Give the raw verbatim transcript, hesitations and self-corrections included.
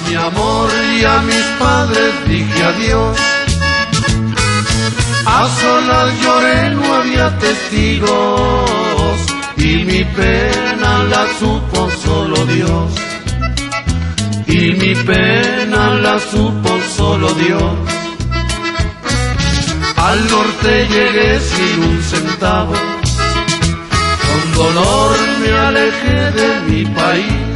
mi amor y a mis padres dije adiós. A solas lloré, no había testigos, y mi pena la supo solo Dios. Y mi pena la supo solo Dios. Al norte llegué sin un centavo, con dolor me alejé de mi país.